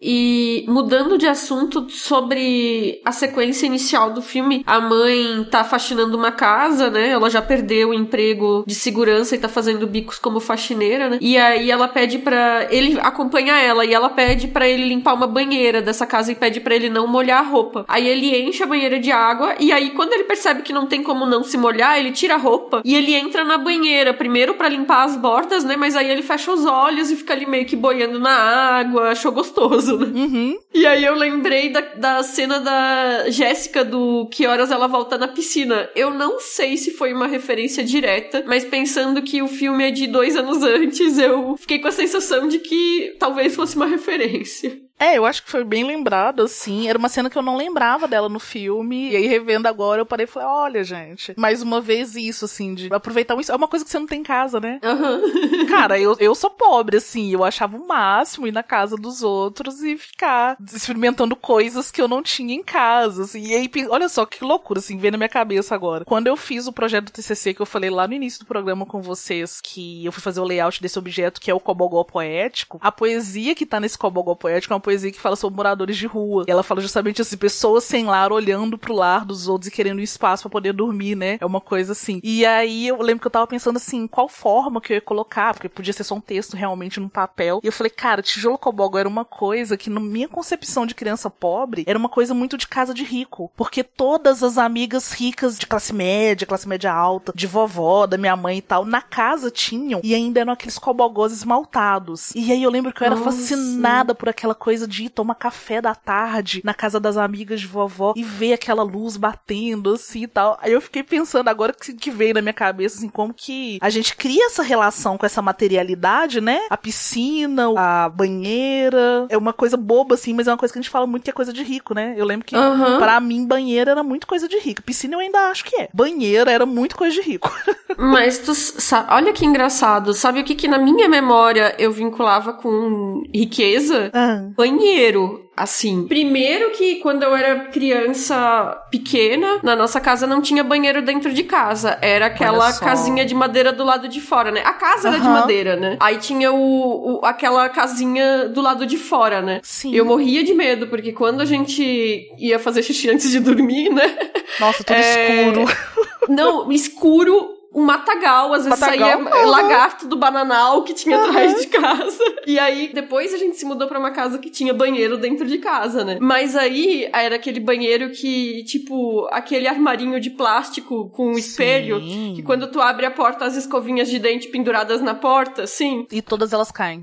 E mudando de assunto, sobre a sequência inicial do filme, a mãe tá faxinando uma casa, né? Ela já perdeu o emprego de segurança e tá fazendo bicos como faxineira, né? E aí ela pede pra... Ele acompanha ela e ela pede pra ele limpar uma banheira dessa casa e pede pra ele não molhar a roupa. Aí ele enche a banheira de água e aí quando ele percebe que não tem como não se molhar, ele tira a roupa e ele entra na banheira, primeiro pra limpar as bordas, né? Mas aí ele fecha os olhos e fica ali meio que boiando na água, achou gostoso. Uhum. E aí eu lembrei da, da cena da Jéssica do Que Horas Ela Volta na Piscina. Eu não sei se foi uma referência direta, mas pensando que o filme é de dois anos antes, eu fiquei com a sensação de que talvez fosse uma referência. É, eu acho que foi bem lembrado, assim. Era uma cena que eu não lembrava dela no filme. E aí, revendo agora, eu parei e falei, olha, gente, mais uma vez isso, assim, de aproveitar isso. É uma coisa que você não tem em casa, né? Uhum. Cara, eu, eu sou pobre, assim. Eu achava o máximo ir na casa dos outros e ficar experimentando coisas que eu não tinha em casa, assim. E aí, olha só que loucura, assim, vem na minha cabeça agora. Quando eu fiz o projeto do T C C, que eu falei lá no início do programa com vocês, que eu fui fazer o layout desse objeto, que é o cobogó poético, a poesia que tá nesse cobogó poético é uma poesia que fala sobre moradores de rua. E ela fala justamente assim, pessoas sem lar olhando pro lar dos outros e querendo espaço pra poder dormir, né? É uma coisa assim. E aí eu lembro que eu tava pensando assim, qual forma que eu ia colocar, porque podia ser só um texto realmente num papel. E eu falei, cara, tijolo cobogo era uma coisa que na minha concepção de criança pobre, era uma coisa muito de casa de rico. Porque todas as amigas ricas de classe média, classe média alta, de vovó, da minha mãe e tal, na casa tinham, e ainda eram aqueles cobogós esmaltados. E aí eu lembro que eu era Nossa. fascinada por aquela coisa de ir tomar café da tarde na casa das amigas de vovó e ver aquela luz batendo assim e tal. Aí eu fiquei pensando agora que, que veio na minha cabeça assim, como que a gente cria essa relação com essa materialidade, né? A piscina, a banheira, é uma coisa boba assim, mas é uma coisa que a gente fala muito que é coisa de rico, né? Eu lembro que uhum. pra mim banheira era muito coisa de rico. Piscina eu ainda acho que é. Banheira era muito coisa de rico. Mas tu sabe, olha que engraçado, sabe o que que na minha memória eu vinculava com riqueza? Uhum. Banheiro. Assim, primeiro que quando eu era criança pequena, na nossa casa não tinha banheiro dentro de casa. Era aquela casinha de madeira do lado de fora, né? A casa uhum. era de madeira, né? Aí tinha o, o, aquela casinha do lado de fora, né? Sim. Eu morria de medo, porque quando a gente ia fazer xixi antes de dormir, né? Nossa, tudo é... escuro. Não, escuro... um matagal, às vezes matagal? saía uhum. lagarto do bananal que tinha uhum. atrás de casa. E aí, depois a gente se mudou pra uma casa que tinha banheiro dentro de casa, né? Mas aí, era aquele banheiro que, tipo, aquele armarinho de plástico com um espelho, Sim. que quando tu abre a porta, as escovinhas de dente penduradas na porta, assim. E todas elas caem.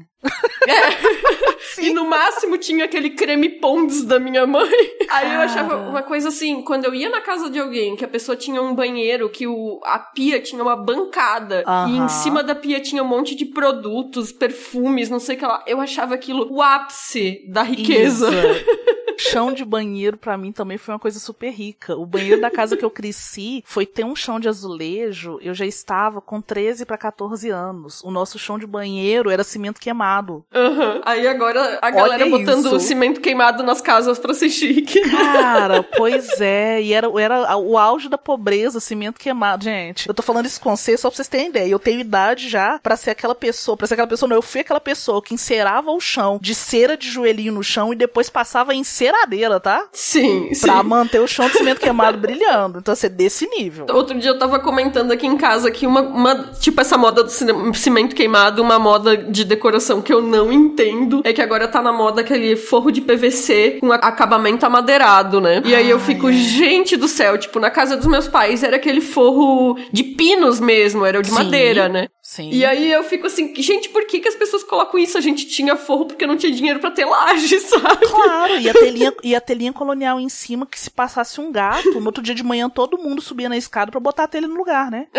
É. E no máximo tinha aquele creme Pond's da minha mãe. Aí eu achava uma coisa assim, quando eu ia na casa de alguém, que a pessoa tinha um banheiro, que o, a pia tinha uma bancada, uh-huh. e em cima da pia tinha um monte de produtos, perfumes, não sei o que lá. Eu achava aquilo o ápice da riqueza. Chão de banheiro, pra mim, também foi uma coisa super rica. O banheiro da casa que eu cresci foi ter um chão de azulejo. Eu já estava com treze pra quatorze anos. O nosso chão de banheiro era cimento queimado. Uhum. Aí agora a galera Olha botando o cimento queimado nas casas pra ser chique. Cara, pois é. E era, era o auge da pobreza, cimento queimado. Gente, eu tô falando isso com vocês só pra vocês terem ideia. Eu tenho idade já pra ser aquela pessoa. Pra ser aquela pessoa, não. Eu fui aquela pessoa que encerava o chão de cera de joelhinho no chão e depois passava em ceradeira, tá? Sim, sim. Pra manter o chão de cimento queimado brilhando. Então, assim, desse nível. Outro dia eu tava comentando aqui em casa que uma, uma tipo, essa moda do cimento queimado, uma moda de decoração que eu não entendo, é que agora tá na moda aquele forro de P V C com acabamento amadeirado, né? E aí eu fico, ai, gente do céu, tipo, na casa dos meus pais era aquele forro de pinos mesmo, era o de Sim. madeira, né? Sim. E aí eu fico assim, gente, por que que as pessoas colocam isso? A gente tinha forro porque não tinha dinheiro pra ter laje, sabe? Claro, e a telinha, e a telinha colonial em cima, que se passasse um gato, no outro dia de manhã todo mundo subia na escada pra botar a telha no lugar, né?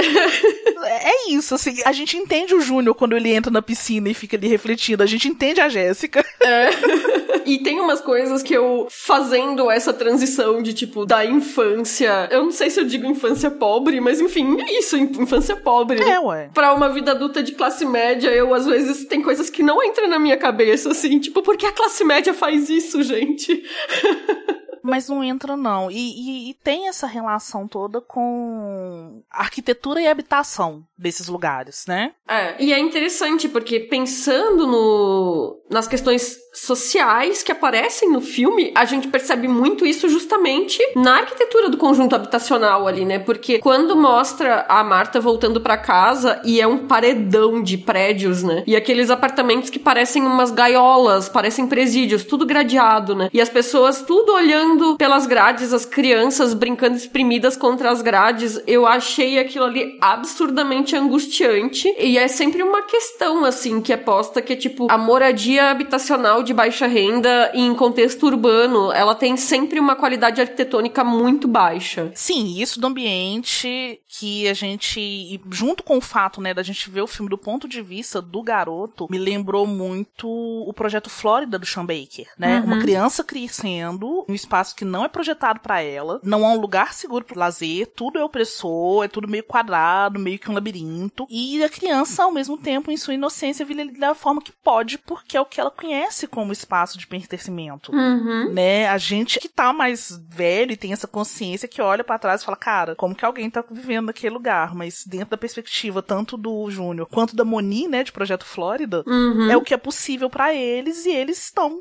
É isso, assim, a gente entende o Júnior quando ele entra na piscina e fica ali refletindo, a gente entende a Jéssica. É. E tem umas coisas que eu, fazendo essa transição de, tipo, da infância, eu não sei se eu digo infância pobre, mas enfim, é isso, infância pobre. É, ué. Pra uma vida adulta de classe média, eu, às vezes, tem coisas que não entram na minha cabeça, assim, tipo, por que a classe média faz isso, gente? Mas não entra, não. E, e, e tem essa relação toda com arquitetura e habitação desses lugares, né? É, e é interessante, porque pensando no, nas questões sociais que aparecem no filme, a gente percebe muito isso justamente na arquitetura do conjunto habitacional ali, né? Porque quando mostra a Marta voltando pra casa e é um paredão de prédios, né? E aqueles apartamentos que parecem umas gaiolas, parecem presídios, tudo gradeado, né? E as pessoas tudo olhando pelas grades, as crianças brincando espremidas contra as grades, eu achei aquilo ali absurdamente angustiante. E é sempre uma questão, assim, que é posta, que é tipo, a moradia habitacional de baixa renda em contexto urbano, ela tem sempre uma qualidade arquitetônica muito baixa. Sim, isso do ambiente que a gente, junto com o fato, né, da gente ver o filme do ponto de vista do garoto, me lembrou muito o projeto Flórida do Sean Baker, né? Uhum. Uma criança crescendo um espaço que não é projetado pra ela, não é um lugar seguro pro lazer, tudo é opressor, é tudo meio quadrado, meio que um labirinto, e a criança, ao mesmo tempo, em sua inocência, vive ali da forma que pode, porque é o que ela conhece como espaço de pertencimento, uhum. né? A gente que tá mais velho e tem essa consciência que olha pra trás e fala, cara, como que alguém tá vivendo naquele lugar? Mas dentro da perspectiva tanto do Júnior quanto da Moni, né, de Projeto Flórida, uhum. é o que é possível pra eles e eles estão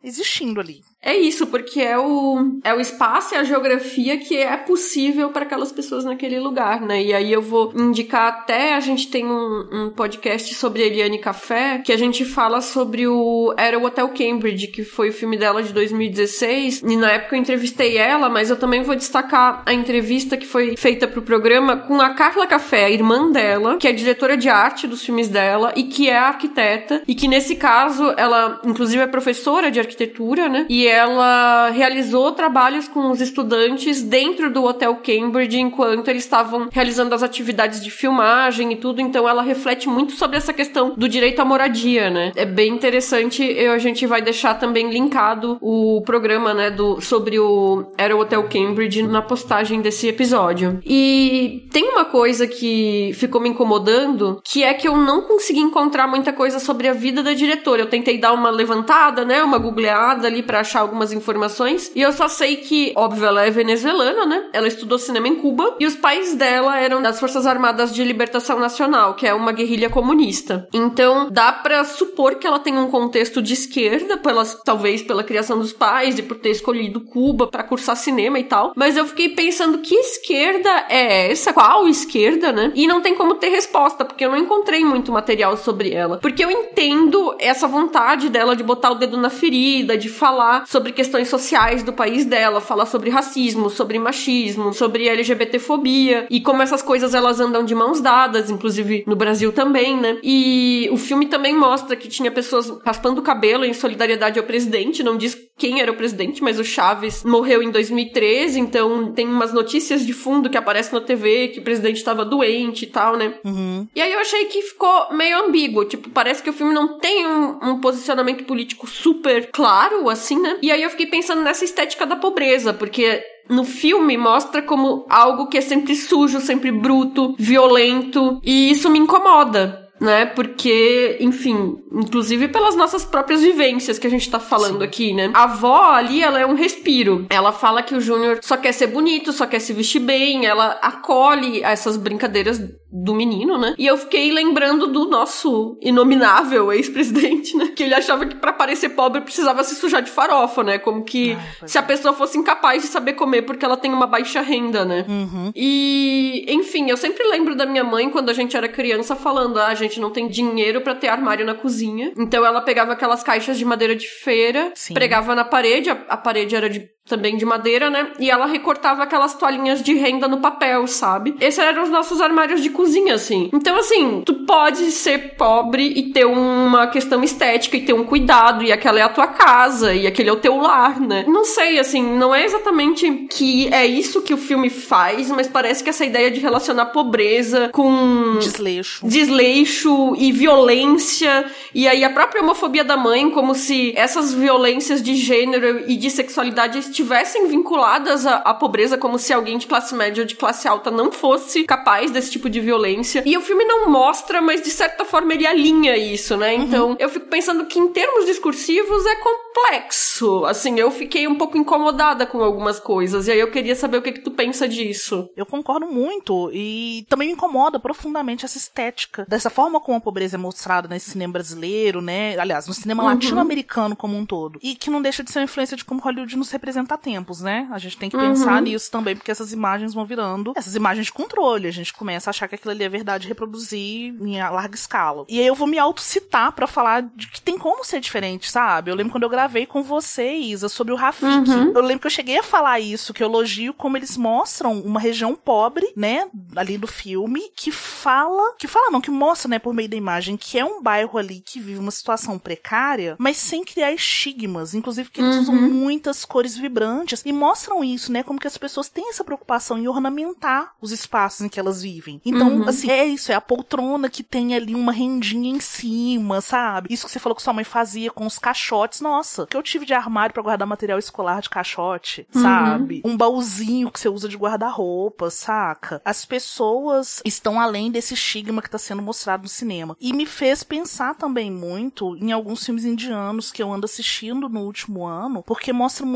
existindo ali. É isso, porque é o, é o espaço e a geografia que é possível para aquelas pessoas naquele lugar, né? E aí eu vou indicar até, a gente tem um, um podcast sobre Eliane Café, que a gente fala sobre o... Era o Hotel Cambridge, que foi o filme dela de dois mil e dezesseis, e na época eu entrevistei ela, mas eu também vou destacar a entrevista que foi feita pro programa com a Carla Café, a irmã dela, que é diretora de arte dos filmes dela e que é arquiteta, e que nesse caso, ela inclusive é professora de arquitetura, né? E ela realizou trabalhos com os estudantes dentro do Hotel Cambridge enquanto eles estavam realizando as atividades de filmagem e tudo, então ela reflete muito sobre essa questão do direito à moradia, né? É bem interessante, eu, a gente vai deixar também linkado o programa, né, do, sobre o Era o Hotel Cambridge na postagem desse episódio. E tem uma coisa que ficou me incomodando, que é que eu não consegui encontrar muita coisa sobre a vida da diretora. Eu tentei dar uma levantada, né, uma googleada ali pra achar algumas informações, e eu só sei que, óbvio, ela é venezuelana, né? Ela estudou cinema em Cuba, e os pais dela eram das Forças Armadas de Libertação Nacional, que é uma guerrilha comunista. Então, dá pra supor que ela tem um contexto de esquerda, pelas, talvez pela criação dos pais e por ter escolhido Cuba pra cursar cinema e tal, mas eu fiquei pensando, que esquerda é essa? Qual esquerda, né? E não tem como ter resposta, porque eu não encontrei muito material sobre ela. Porque eu entendo essa vontade dela de botar o dedo na ferida, de falar sobre questões sociais do país dela, falar sobre racismo, sobre machismo, sobre LGBTfobia, e como essas coisas elas andam de mãos dadas, inclusive no Brasil também, né? E o filme também mostra que tinha pessoas raspando o cabelo em solidariedade ao presidente, não diz quem era o presidente, mas o Chaves morreu em dois mil e treze, então tem umas notícias de fundo que aparecem na T V, que o presidente estava doente e tal, né? Uhum. E aí eu achei que ficou meio ambíguo, tipo, parece que o filme não tem um, um posicionamento político super claro, assim, né? E aí eu fiquei pensando nessa estética da pobreza, porque no filme mostra como algo que é sempre sujo, sempre bruto, violento, e isso me incomoda, né, porque, enfim, inclusive pelas nossas próprias vivências que a gente tá falando Sim. aqui, né, a avó ali, ela é um respiro, ela fala que o Júnior só quer ser bonito, só quer se vestir bem, ela acolhe essas brincadeiras do menino, né, e eu fiquei lembrando do nosso inominável ex-presidente, né, que ele achava que pra parecer pobre precisava se sujar de farofa, né, como que Ai, se a pessoa fosse incapaz de saber comer porque ela tem uma baixa renda, né, uhum. e, enfim, eu sempre lembro da minha mãe quando a gente era criança falando, ah, gente, A gente não tem dinheiro pra ter armário na cozinha. Então ela pegava aquelas caixas de madeira de feira, Sim. pregava na parede, a, a parede era de também de madeira, né? E ela recortava aquelas toalhinhas de renda no papel, sabe? Esses eram os nossos armários de cozinha, assim. Então, assim, tu pode ser pobre e ter uma questão estética e ter um cuidado, e aquela é a tua casa, e aquele é o teu lar, né? Não sei, assim, não é exatamente que é isso que o filme faz, mas parece que essa ideia de relacionar pobreza com desleixo, desleixo e violência, e aí a própria homofobia da mãe, como se essas violências de gênero e de sexualidade estivessem vinculadas à, à pobreza, como se alguém de classe média ou de classe alta não fosse capaz desse tipo de violência. E o filme não mostra, mas de certa forma ele alinha isso, né? Então, uhum. eu fico pensando que em termos discursivos é complexo. Assim, eu fiquei um pouco incomodada com algumas coisas, e aí eu queria saber o que, que tu pensa disso. Eu concordo muito, e também me incomoda profundamente essa estética, dessa forma como a pobreza é mostrada nesse cinema brasileiro, né? Aliás, no cinema uhum. latino-americano como um todo. E que não deixa de ser uma influência de como Hollywood nos representa há tempos, né? A gente tem que pensar uhum. nisso também, porque essas imagens vão virando essas imagens de controle. A gente começa a achar que aquilo ali é verdade, reproduzir em larga escala. E aí eu vou me autocitar pra falar de que tem como ser diferente, sabe? Eu lembro quando eu gravei com você, Isa, sobre o Rafiki. Uhum. Eu lembro que eu cheguei a falar isso, que eu elogio como eles mostram uma região pobre, né? Ali do filme, que fala, que fala não, que mostra, né, por meio da imagem, que é um bairro ali que vive uma situação precária, mas sem criar estigmas. Inclusive que eles uhum. usam muitas cores vibrantes e mostram isso, né? Como que as pessoas têm essa preocupação em ornamentar os espaços em que elas vivem. Então, uhum. assim, é isso, é a poltrona que tem ali uma rendinha em cima, sabe? Isso que você falou que sua mãe fazia com os caixotes, nossa, que eu tive de armário pra guardar material escolar de caixote, uhum. sabe? Um baúzinho que você usa de guarda-roupa, saca? As pessoas estão além desse estigma que tá sendo mostrado no cinema. E me fez pensar também muito em alguns filmes indianos que eu ando assistindo no último ano, porque mostra muito isso.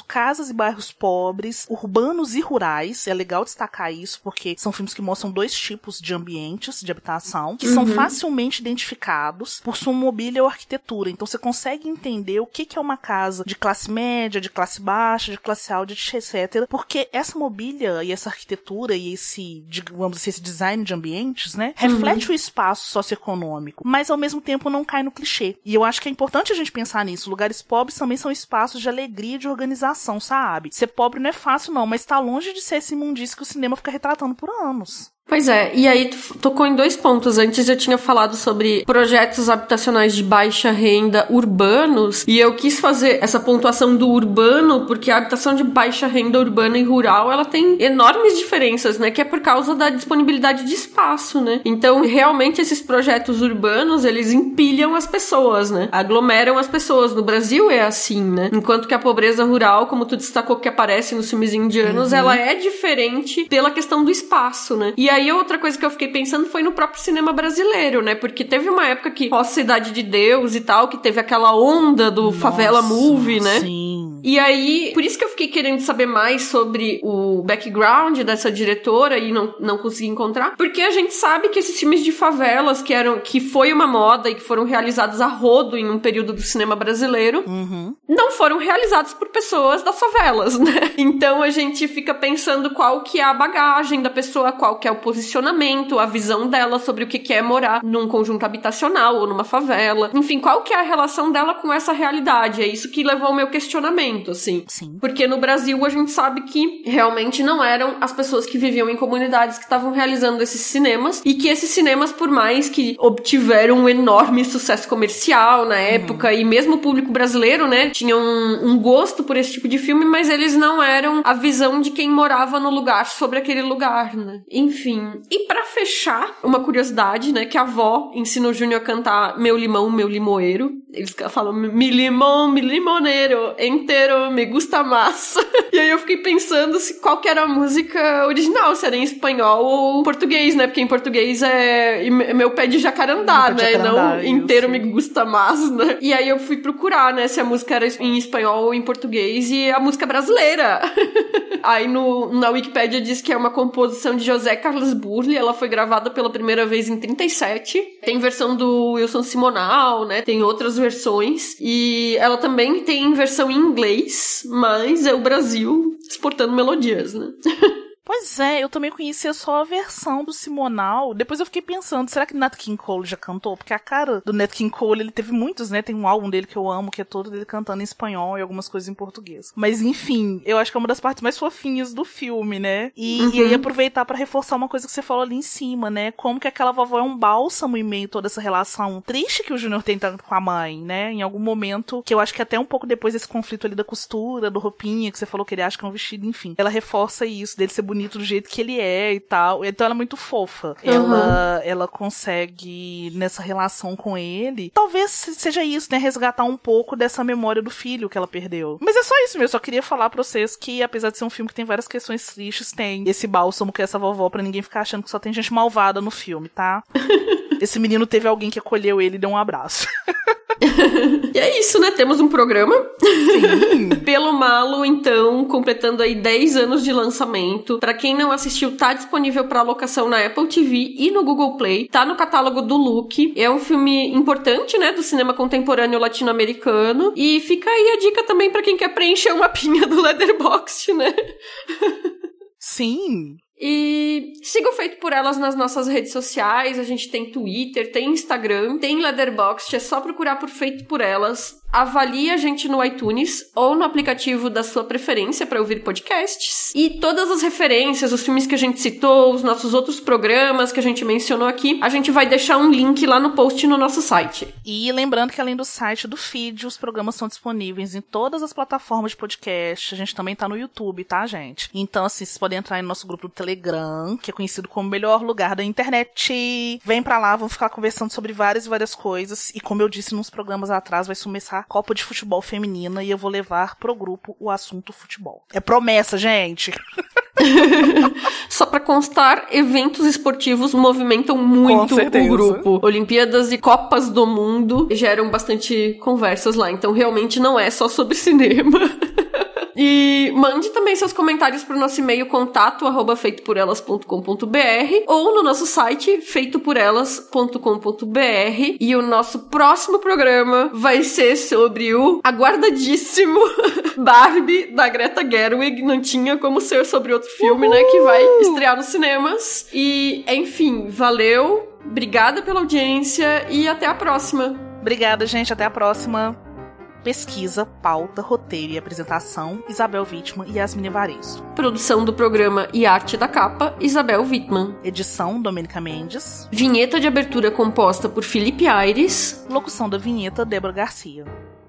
casas e bairros pobres, urbanos e rurais. É legal destacar isso, porque são filmes que mostram dois tipos de ambientes de habitação, que uhum. são facilmente identificados por sua mobília ou arquitetura. Então você consegue entender o que é uma casa de classe média, de classe baixa, de classe alta, etcétera. Porque essa mobília e essa arquitetura e esse, digamos assim, esse design de ambientes, né, reflete uhum. o espaço socioeconômico, mas ao mesmo tempo não cai no clichê. E eu acho que é importante a gente pensar nisso. Lugares pobres também são espaços de alegria e de organização, sabe? Ser pobre não é fácil não, mas tá longe de ser esse imundício que o cinema fica retratando por anos. Pois é, e aí tu tocou em dois pontos. Antes eu tinha falado sobre projetos habitacionais de baixa renda urbanos, e eu quis fazer essa pontuação do urbano, porque a habitação de baixa renda urbana e rural, ela tem enormes diferenças, né, que é por causa da disponibilidade de espaço, né. Então, realmente, esses projetos urbanos, eles empilham as pessoas, né, aglomeram as pessoas. No Brasil é assim, né, enquanto que a pobreza rural, como tu destacou que aparece nos filmes indianos, uhum. ela é diferente pela questão do espaço, né. E aí, E aí outra coisa que eu fiquei pensando foi no próprio cinema brasileiro, né? Porque teve uma época que, pós Cidade de Deus e tal, que teve aquela onda do Nossa, Favela Movie, né? Sim. E aí, por isso que eu fiquei querendo saber mais sobre o background dessa diretora e não, não consegui encontrar. Porque a gente sabe que esses filmes de favelas, que eram, que foi uma moda e que foram realizados a rodo em um período do cinema brasileiro, uhum. não foram realizados por pessoas das favelas, né? Então a gente fica pensando qual que é a bagagem da pessoa, qual que é o posicionamento, a visão dela sobre o que é morar num conjunto habitacional ou numa favela. Enfim, qual que é a relação dela com essa realidade? É isso que levou ao meu questionamento, assim. Sim. Porque no Brasil a gente sabe que realmente não eram as pessoas que viviam em comunidades que estavam realizando esses cinemas, e que esses cinemas, por mais que obtiveram um enorme sucesso comercial na época, uhum. e mesmo o público brasileiro, né, tinha um, um gosto por esse tipo de filme, mas eles não eram a visão de quem morava no lugar sobre aquele lugar, né? Enfim. E pra fechar, uma curiosidade, né, que a avó ensinou o Júnior a cantar Meu Limão, Meu Limoeiro. Eles falam Mi limão, mi limoneiro, inteiro, me gusta mais. E aí eu fiquei pensando se qual que era a música original, se era em espanhol ou português, né, porque em português é Meu Pé de Jacarandá, né, não Inteiro me gusta mais, né. E aí eu fui procurar, né, se a música era em espanhol ou em português, e a música brasileira. Aí no, na Wikipédia diz que é uma composição de José Carlos Burle, ela foi gravada pela primeira vez em trinta e sete. Tem versão do Wilson Simonal, né? Tem outras versões. E ela também tem versão em inglês, mas é o Brasil exportando melodias, né? Pois é, eu também conhecia só a versão do Simonal. Depois eu fiquei pensando, será que Nat King Cole já cantou? Porque a cara do Nat King Cole, ele teve muitos, né? Tem um álbum dele que eu amo, que é todo dele cantando em espanhol e algumas coisas em português. Mas enfim, eu acho que é uma das partes mais fofinhas do filme, né? E, uhum. e aí aproveitar pra reforçar uma coisa que você falou ali em cima, né? Como que aquela vovó é um bálsamo em meio a toda essa relação triste que o Júnior tem com a mãe, né? Em algum momento, que eu acho que até um pouco depois desse conflito ali da costura, do roupinha, que você falou que ele acha que é um vestido, enfim. Ela reforça isso, dele ser bonito do jeito que ele é e tal. Então ela é muito fofa. Uhum. Ela, ela consegue, nessa relação com ele, talvez seja isso, né? Resgatar um pouco dessa memória do filho que ela perdeu. Mas é só isso mesmo. Eu só queria falar pra vocês que, apesar de ser um filme que tem várias questões tristes, tem esse bálsamo que é essa vovó, pra ninguém ficar achando que só tem gente malvada no filme, tá? Esse menino teve alguém que acolheu ele e deu um abraço. E é isso, né? Temos um programa. Sim. Pelo Malo, então, completando aí dez anos de lançamento. Pra quem não assistiu, tá disponível pra locação na Apple T V e no Google Play. Tá no catálogo do Look. É um filme importante, né? Do cinema contemporâneo latino-americano. E fica aí a dica também pra quem quer preencher uma pinha do Letterboxd, né? Sim. E siga o Feito por Elas nas nossas redes sociais. A gente tem Twitter, tem Instagram, tem Letterboxd. É só procurar por Feito por Elas. Avalie a gente no iTunes ou no aplicativo da sua preferência para ouvir podcasts. E todas as referências, os filmes que a gente citou, os nossos outros programas que a gente mencionou aqui, a gente vai deixar um link lá no post no nosso site. E lembrando que além do site do feed, os programas são disponíveis em todas as plataformas de podcast. A gente também tá no YouTube, tá, gente? Então, assim, vocês podem entrar no nosso grupo do Telegram, que é conhecido como o melhor lugar da internet. Vem pra lá, vamos ficar conversando sobre várias e várias coisas. E como eu disse nos programas atrás, vai começar a Copa de Futebol Feminina e eu vou levar pro grupo o assunto futebol. É promessa, gente! Só pra constar, eventos esportivos movimentam muito o grupo. Olimpíadas e Copas do Mundo geram bastante conversas lá, então realmente não é só sobre cinema. E mande também seus comentários pro nosso e-mail contato arroba feito por elas ponto com ponto b r ou no nosso site feito por elas ponto com ponto b r. E o nosso próximo programa vai ser sobre o aguardadíssimo Barbie da Greta Gerwig. Não tinha como ser sobre outro filme, Uhul! Né, que vai estrear nos cinemas. E, enfim, valeu, obrigada pela audiência e até a próxima. Obrigada, gente, até a próxima. Pesquisa, pauta, roteiro e apresentação, Isabel Wittmann e Yasmine Evaristo. Produção do programa e arte da capa, Isabel Wittmann. Edição, Domênica Mendes. Vinheta de abertura composta por Felipe Aires. Locução da vinheta, Débora Garcia.